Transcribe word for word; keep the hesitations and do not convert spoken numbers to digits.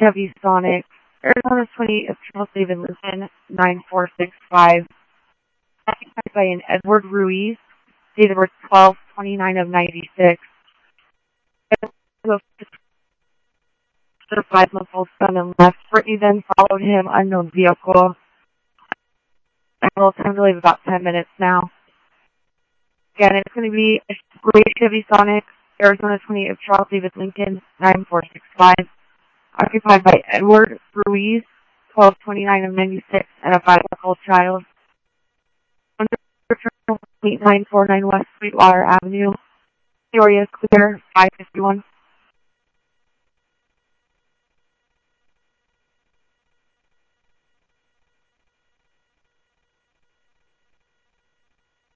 Chevy Sonic, Arizona twenty-eight of Charles David Lincoln, nine four six five. Occupied by an Edward Ruiz, date of birth twelve twenty-nine of ninety-six. The five-month-old son and left. Brittany then followed him, unknown vehicle. I will time to leave about ten minutes now. Again, it's going to be a gray Chevy Sonic, Arizona twenty-eight of Charles David Lincoln, nine four six five. Occupied by Edward Ruiz, twelve twenty-nine of ninety-six, and a five-month-old child. eight nine four nine West Sweetwater Avenue. The area is clear, five fifty-one.